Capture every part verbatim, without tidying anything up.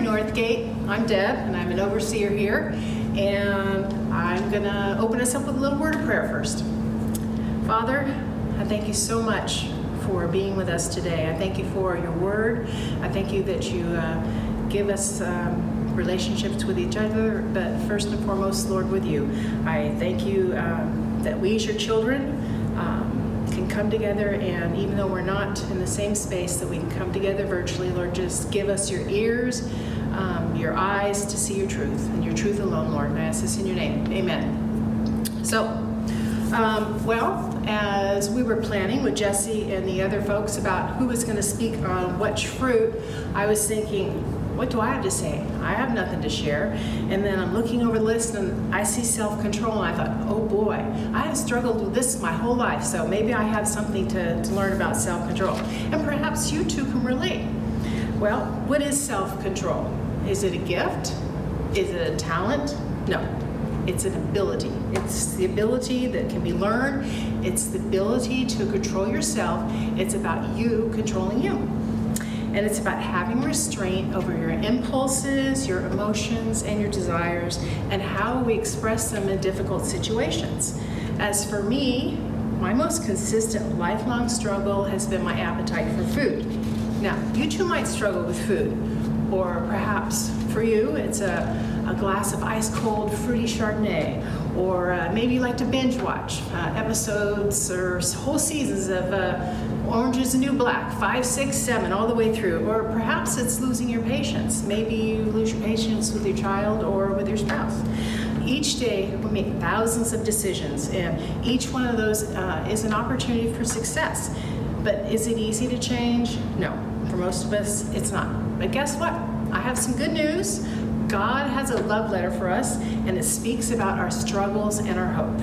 morning, Northgate. I'm Deb, and I'm an overseer here, and I'm going to open us up with a little word of prayer first. Father, I thank you so much for being with us today. I thank you for your word. I thank you that you uh, give us um, relationships with each other, but first and foremost, Lord, with you. I thank you um, that we as your children um, can come together, and even though we're not in the same space, that we can come together virtually. Lord, just give us your ears, um, your eyes to see your truth, and your truth alone, Lord. And I ask this in your name. Amen. So, um, well, as we were planning with Jesse and the other folks about who was going to speak on which fruit, I was thinking, what do I have to say? I have nothing to share. And then I'm looking over the list and I see self-control, and I thought, oh boy, I have struggled with this my whole life, so maybe I have something to, to learn about self-control. And perhaps you too can relate. Well, what is self-control? Is it a gift? Is it a talent? No, it's an ability. It's the ability that can be learned. It's the ability to control yourself. It's about you controlling you. And it's about having restraint over your impulses, your emotions, and your desires, and how we express them in difficult situations. As for me, my most consistent lifelong struggle has been my appetite for food. Now, you too might struggle with food, or perhaps for you, it's a, a glass of ice-cold fruity Chardonnay, or uh, maybe you like to binge watch uh, episodes or whole seasons of uh, Orange is the New Black, five, six, seven, all the way through. Or perhaps it's losing your patience. Maybe you lose your patience with your child or with your spouse. Each day we make thousands of decisions, and each one of those uh, is an opportunity for success. But is it easy to change? No. For most of us, it's not. But guess what? I have some good news. God has a love letter for us, and it speaks about our struggles and our hope.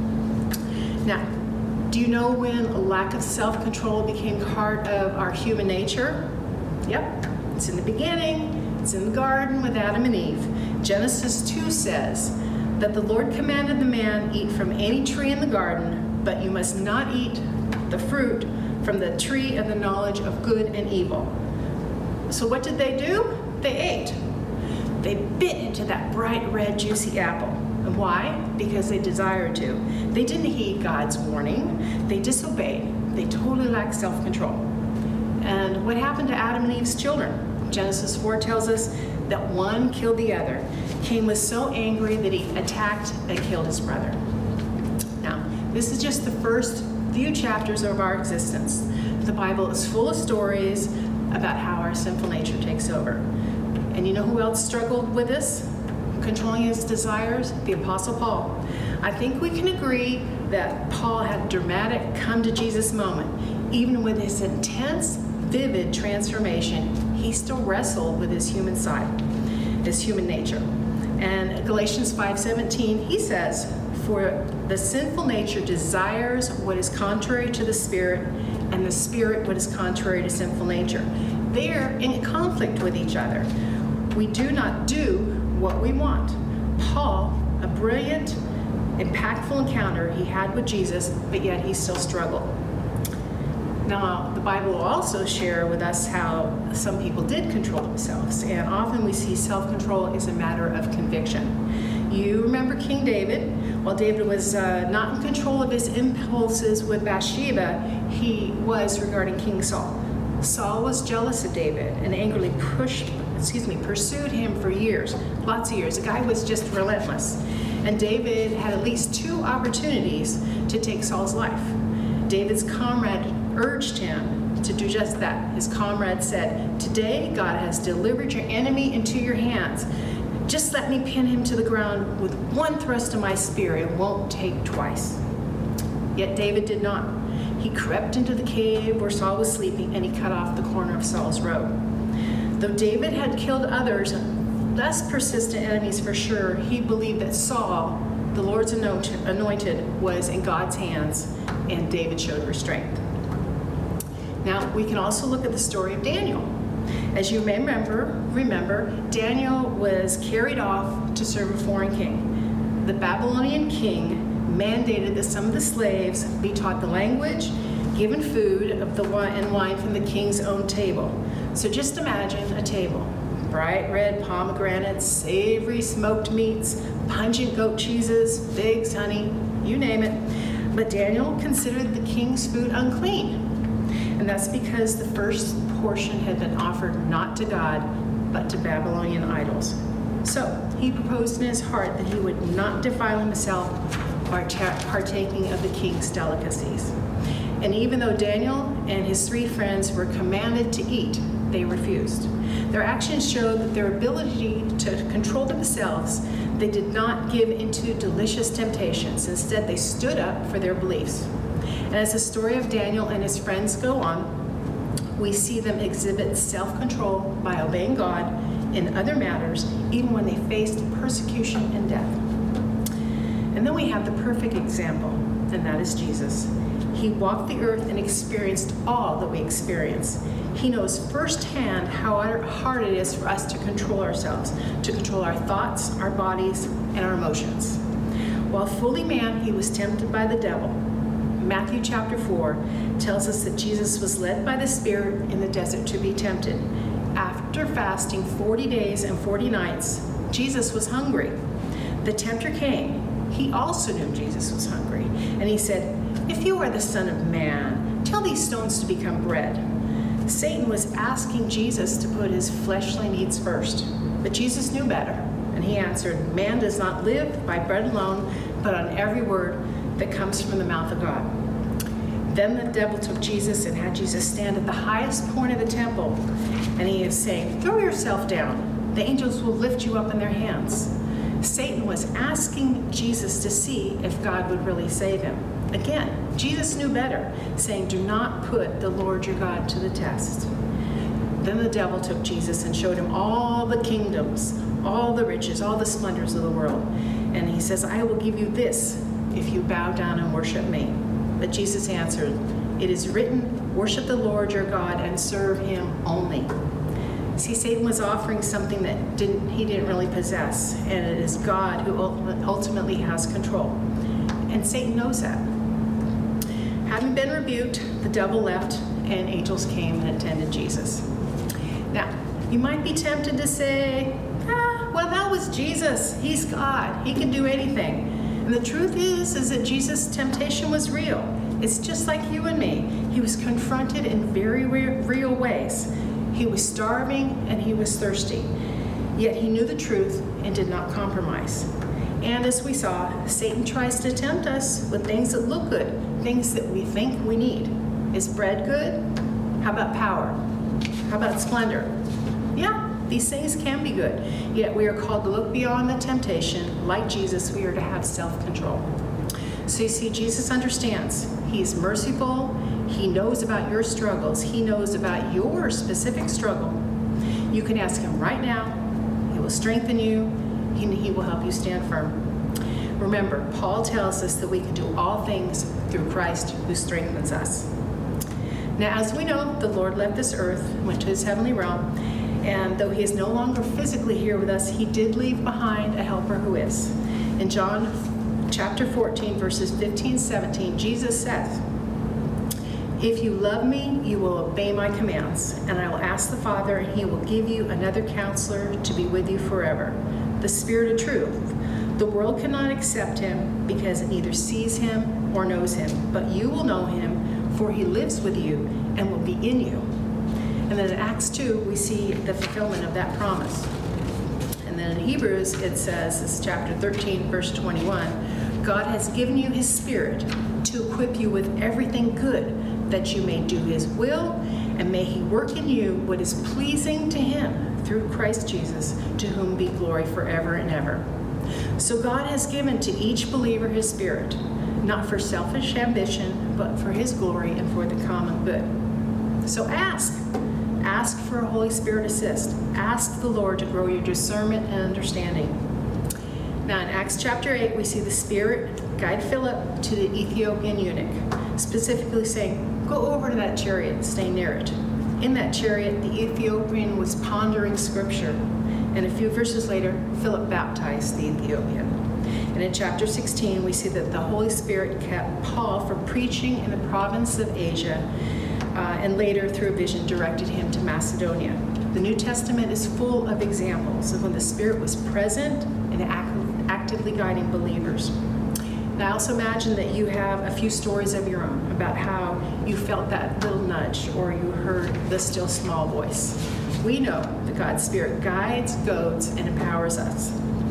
Now, do you know when a lack of self-control became part of our human nature? Yep, it's in the beginning. It's in the garden with Adam and Eve. Genesis two says that the Lord commanded the man, eat from any tree in the garden, but you must not eat the fruit from the tree of the knowledge of good and evil. So what did they do? They ate. They bit into that bright red juicy apple. And why? Because they desired to. They didn't heed God's warning. They disobeyed. They totally lacked self-control. And what happened to Adam and Eve's children? Genesis four tells us that one killed the other. Cain was so angry that he attacked and killed his brother. Now, this is just the first few chapters of our existence. The Bible is full of stories about how our sinful nature takes over. And you know who else struggled with this? Controlling his desires? The Apostle Paul. I think we can agree that Paul had a dramatic come to Jesus moment. Even with his intense, vivid transformation, he still wrestled with his human side, his human nature. And Galatians five seventeen, he says, for the sinful nature desires what is contrary to the Spirit, and the Spirit what is contrary to sinful nature. They're in conflict with each other. We do not do what we want. Paul, a brilliant, impactful encounter he had with Jesus, but yet he still struggled. Now, the Bible will also share with us how some people did control themselves, and often we see self-control as a matter of conviction. You remember King David? While David was uh, not in control of his impulses with Bathsheba, he was regarding King Saul. Saul was jealous of David and angrily pushed, excuse me, pursued him for years, lots of years. The guy was just relentless. And David had at least two opportunities to take Saul's life. David's comrade urged him to do just that. His comrade said, today God has delivered your enemy into your hands. Just let me pin him to the ground with one thrust of my spear. It won't take twice. Yet David did not. He crept into the cave where Saul was sleeping, and he cut off the corner of Saul's robe. Though David had killed others, less persistent enemies for sure, he believed that Saul, the Lord's anointed, was in God's hands, and David showed restraint. Now, we can also look at the story of Daniel. As you may remember, remember, Daniel was carried off to serve a foreign king. The Babylonian king mandated that some of the slaves be taught the language, given food of the wine and wine from the king's own table. So just imagine a table, bright red pomegranates, savory smoked meats, pungent goat cheeses, figs, honey, you name it. But Daniel considered the king's food unclean. And that's because the first portion had been offered not to God, but to Babylonian idols. So he proposed in his heart that he would not defile himself by partaking of the king's delicacies. And even though Daniel and his three friends were commanded to eat, they refused. Their actions showed that their ability to control themselves, they did not give into delicious temptations. Instead, they stood up for their beliefs. And as the story of Daniel and his friends go on, we see them exhibit self-control by obeying God in other matters, even when they faced persecution and death. And then we have the perfect example, and that is Jesus. He walked the earth and experienced all that we experience. He knows firsthand how hard it is for us to control ourselves, to control our thoughts, our bodies, and our emotions. While fully man, he was tempted by the devil. Matthew chapter four tells us that Jesus was led by the Spirit in the desert to be tempted. After fasting forty days and forty nights, Jesus was hungry. The tempter came. He also knew Jesus was hungry, and he said, "If you are the Son of Man, tell these stones to become bread." Satan was asking Jesus to put his fleshly needs first, but Jesus knew better, and he answered, "Man does not live by bread alone, but on every word that comes from the mouth of God." Then the devil took Jesus and had Jesus stand at the highest point of the temple, and he is saying, "Throw yourself down. The angels will lift you up in their hands." Satan was asking Jesus to see if God would really save him. Again, Jesus knew better, saying, "Do not put the Lord your God to the test." Then the devil took Jesus and showed him all the kingdoms, all the riches, all the splendors of the world. And he says, "I will give you this if you bow down and worship me." But Jesus answered, "It is written, worship the Lord your God and serve him only." See, Satan was offering something that didn't he didn't really possess, and it is God who ultimately has control. And Satan knows that. Having been rebuked, the devil left, and angels came and attended Jesus. Now, you might be tempted to say, ah, well, that was Jesus. He's God. He can do anything. And the truth is, is that Jesus' temptation was real. It's just like you and me. He was confronted in very real ways. He was starving and he was thirsty. Yet he knew the truth and did not compromise. And as we saw, Satan tries to tempt us with things that look good, things that we think we need. Is bread good? How about power? How about splendor? Yeah, these things can be good. Yet we are called to look beyond the temptation. Like Jesus, we are to have self-control. So you see, Jesus understands. He's merciful. He knows about your struggles. He knows about your specific struggle. You can ask him right now. He will strengthen you. He, he will help you stand firm. Remember, Paul tells us that we can do all things through Christ who strengthens us. Now, as we know, the Lord left this earth, went to his heavenly realm, and though he is no longer physically here with us, he did leave behind a helper who is. In John chapter fourteen, verses fifteen, seventeen, Jesus says, "If you love me, you will obey my commands, and I will ask the Father, and he will give you another counselor to be with you forever, the Spirit of truth. The world cannot accept him because it neither sees him or knows him, but you will know him, for he lives with you and will be in you." And then in Acts two, we see the fulfillment of that promise. And then in Hebrews, it says, it's chapter thirteen, verse twenty-one, "God has given you his Spirit to equip you with everything good, that you may do his will, and may he work in you what is pleasing to him through Christ Jesus, to whom be glory forever and ever." So God has given to each believer his Spirit, not for selfish ambition, but for his glory and for the common good. So ask. Ask for a Holy Spirit assist. Ask the Lord to grow your discernment and understanding. Now in Acts chapter eight, we see the Spirit guide Philip to the Ethiopian eunuch, specifically saying, "Go over to that chariot and stay near it." In that chariot, the Ethiopian was pondering scripture. And a few verses later, Philip baptized the Ethiopian. And in chapter sixteen, we see that the Holy Spirit kept Paul from preaching in the province of Asia, uh, and later, through a vision, directed him to Macedonia. The New Testament is full of examples of when the Spirit was present and act- actively guiding believers. And I also imagine that you have a few stories of your own about how you felt that little nudge or you heard the still small voice. We know that God's Spirit guides, goads, and empowers us.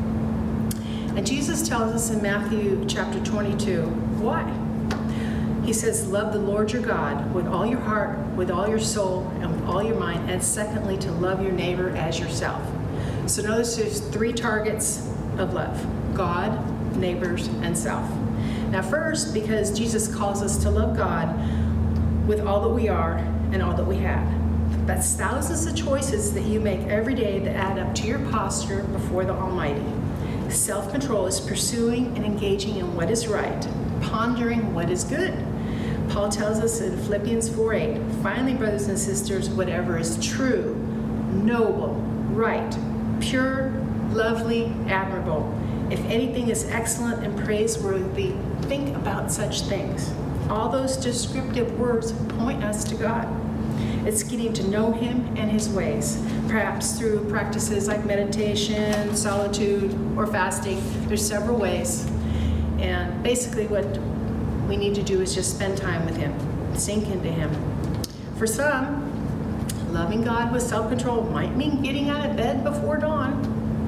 And Jesus tells us in Matthew chapter twenty-two, why? He says, love the Lord your God with all your heart, with all your soul, and with all your mind, and secondly, to love your neighbor as yourself. So notice there's three targets of love: God, neighbors, and self. Now first, because Jesus calls us to love God with all that we are and all that we have. That's thousands of choices that you make every day that add up to your posture before the Almighty. Self-control is pursuing and engaging in what is right, pondering what is good. Paul tells us in Philippians four eight, finally, brothers and sisters, whatever is true, noble, right, pure, lovely, admirable, if anything is excellent and praiseworthy, think about such things. All those descriptive words point us to God. It's getting to know Him and His ways, perhaps through practices like meditation, solitude, or fasting. There's several ways. And basically what we need to do is just spend time with Him, sink into Him. For some, loving God with self-control might mean getting out of bed before dawn.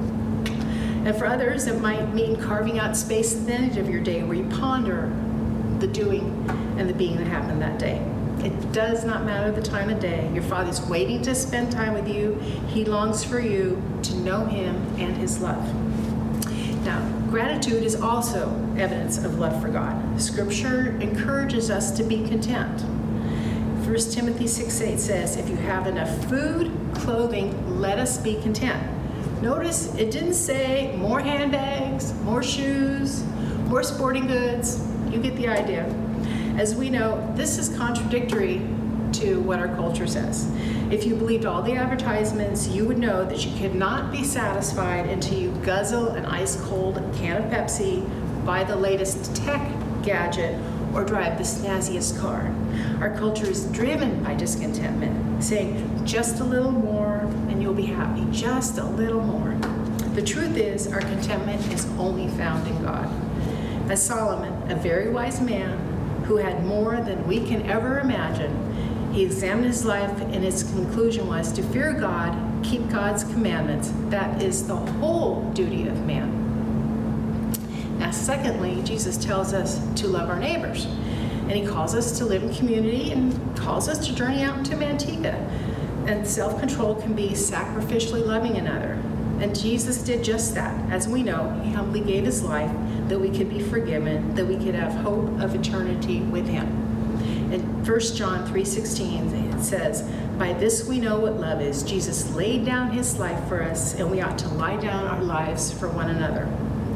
And for others, it might mean carving out space at the end of your day where you ponder the doing and the being that happened that day. It does not matter the time of day. Your Father's waiting to spend time with you. He longs for you to know Him and His love. Now, gratitude is also evidence of love for God. Scripture encourages us to be content. First Timothy six eight says, if you have enough food, clothing, let us be content. Notice it didn't say more handbags, more shoes, more sporting goods. You get the idea. As we know, this is contradictory to what our culture says. If you believed all the advertisements, you would know that you cannot be satisfied until you guzzle an ice-cold can of Pepsi, buy the latest tech gadget, or drive the snazziest car. Our culture is driven by discontentment, saying just a little more and you'll be happy, just a little more. The truth is, our contentment is only found in God. As Solomon, a very wise man who had more than we can ever imagine, he examined his life and his conclusion was to fear God, keep God's commandments. That is the whole duty of man. Now, secondly, Jesus tells us to love our neighbors. And He calls us to live in community and calls us to journey out into Manteca. And self-control can be sacrificially loving another. And Jesus did just that. As we know, He humbly gave His life that we could be forgiven, that we could have hope of eternity with Him. In First John three sixteen, it says, by this we know what love is. Jesus laid down His life for us, and we ought to lie down our lives for one another.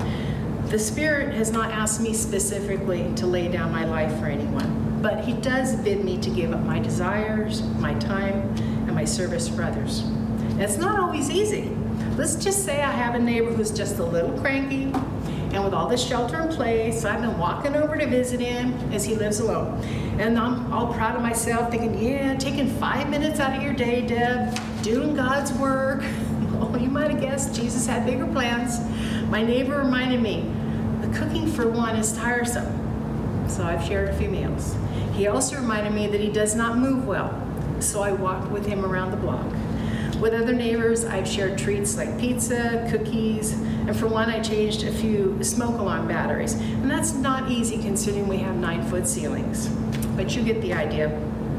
The Spirit has not asked me specifically to lay down my life for anyone, but He does bid me to give up my desires, my time, and my service for others. And it's not always easy. Let's just say I have a neighbor who's just a little cranky, and with all this shelter in place, I've been walking over to visit him as he lives alone. And I'm all proud of myself, thinking, yeah, taking five minutes out of your day, Deb, doing God's work. Oh, you might have guessed Jesus had bigger plans. My neighbor reminded me, the cooking for one is tiresome, so I've shared a few meals. He also reminded me that he does not move well, so I walked with him around the block. With other neighbors, I've shared treats like pizza, cookies, and for one, I changed a few smoke alarm batteries. And that's not easy considering we have nine-foot ceilings, but you get the idea.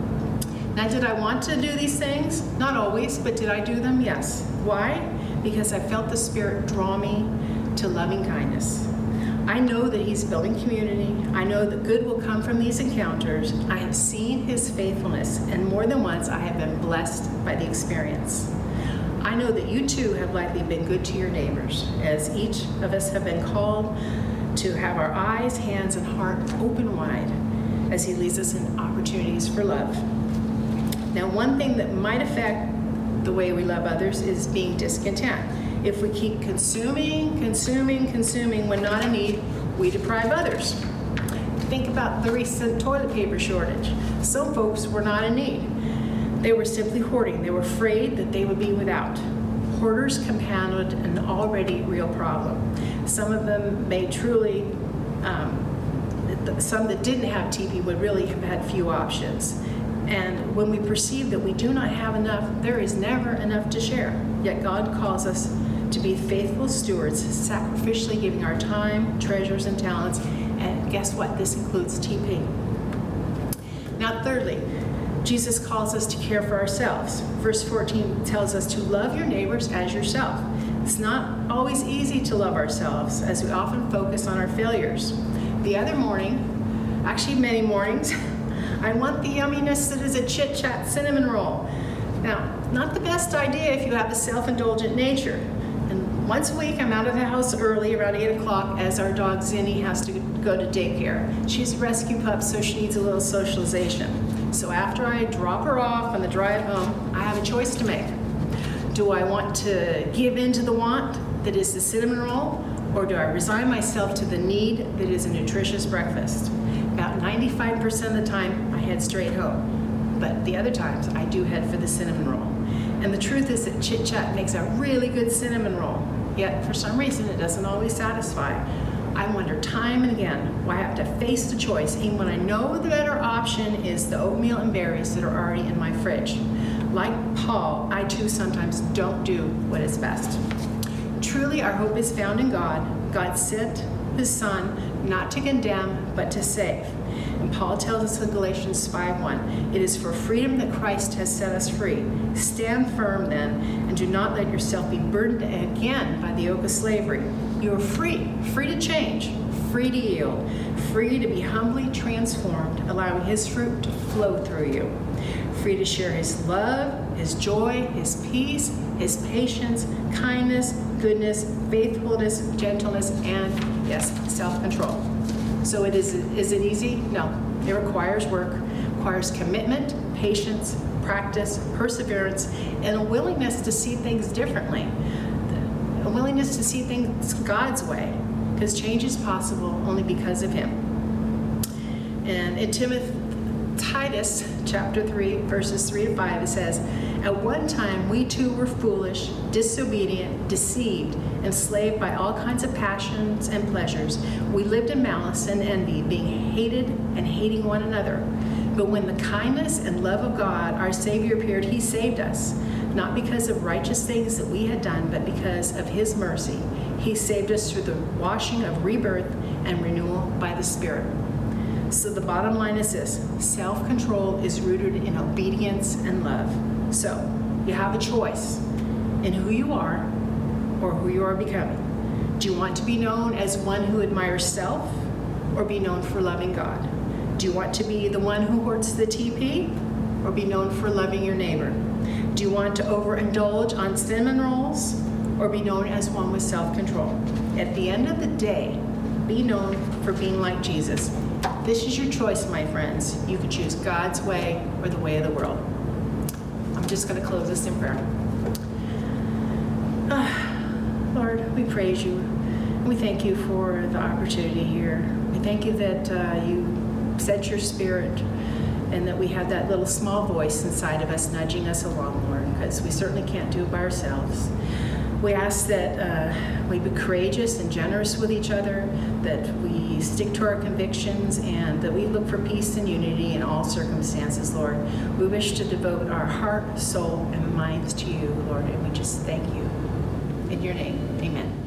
Now, did I want to do these things? Not always, but did I do them? Yes. Why? Because I felt the Spirit draw me to loving kindness. I know that He's building community. I know that good will come from these encounters. I have seen His faithfulness, and more than once I have been blessed by the experience. I know that you too have likely been good to your neighbors, as each of us have been called to have our eyes, hands, and heart open wide as He leads us in opportunities for love. Now, one thing that might affect the way we love others is being discontent. If we keep consuming, consuming, consuming when not in need, we deprive others. Think about the recent toilet paper shortage. Some folks were not in need. They were simply hoarding. They were afraid that they would be without. Hoarders compounded an already real problem. Some of them may truly, um, some that didn't have T P would really have had few options. And when we perceive that we do not have enough, there is never enough to share. Yet God calls us to be faithful stewards, sacrificially giving our time, treasures, and talents. And guess what? This includes T P. Now, thirdly, Jesus calls us to care for ourselves. Verse fourteen tells us to love your neighbors as yourself. It's not always easy to love ourselves, as we often focus on our failures. The other morning, actually many mornings, I want the yumminess that is a Chit Chat cinnamon roll. Now, not the best idea if you have a self-indulgent nature. And once a week, I'm out of the house early, around eight o'clock, as our dog Zinni has to go to daycare. She's a rescue pup, so she needs a little socialization. So after I drop her off on the drive home, I have a choice to make. Do I want to give in to the want that is the cinnamon roll, or do I resign myself to the need that is a nutritious breakfast? About ninety-five percent of the time, I head straight home. But the other times, I do head for the cinnamon roll. And the truth is that Chit Chat makes a really good cinnamon roll. Yet, for some reason, it doesn't always satisfy. I wonder time and again why I have to face the choice, even when I know the better option is the oatmeal and berries that are already in my fridge. Like Paul, I too sometimes don't do what is best. Truly, our hope is found in God. God sent his Son not to condemn, but to save. And Paul tells us in Galatians five one, it is for freedom that Christ has set us free. Stand firm then, and do not let yourself be burdened again by the yoke of slavery. You are free, free to change, free to yield, free to be humbly transformed, allowing his fruit to flow through you. Free to share his love, his joy, his peace, his patience, kindness, goodness, faithfulness, gentleness, and yes, self-control. So it is, is it easy? No. It requires work, requires commitment, patience, practice, perseverance, and a willingness to see things differently. A willingness to see things God's way, because change is possible only because of him. And in Timothy, Titus chapter three, verses three to five, it says, at one time we too were foolish, disobedient, deceived, enslaved by all kinds of passions and pleasures. We lived in malice and envy, being hated and hating one another. But when the kindness and love of God, our Savior, appeared, he saved us, not because of righteous things that we had done, but because of his mercy. He saved us through the washing of rebirth and renewal by the Spirit. So the bottom line is this: self-control is rooted in obedience and love. So you have a choice in who you are or who you are becoming. Do you want to be known as one who admires self, or be known for loving God? Do you want to be the one who hoards the T P, or be known for loving your neighbor? Do you want to overindulge on cinnamon rolls, or be known as one with self-control? At the end of the day, be known for being like Jesus. This is your choice, my friends. You can choose God's way or the way of the world. I'm just going to close this in prayer. Ah, Lord, we praise you. We thank you for the opportunity here. We thank you that uh, you sent your Spirit, and that we have that little small voice inside of us nudging us along, Lord, because we certainly can't do it by ourselves. We ask that uh, we be courageous and generous with each other, that we stick to our convictions, and that we look for peace and unity in all circumstances, Lord. We wish to devote our heart, soul, and minds to you, Lord, and we just thank you. In your name, amen.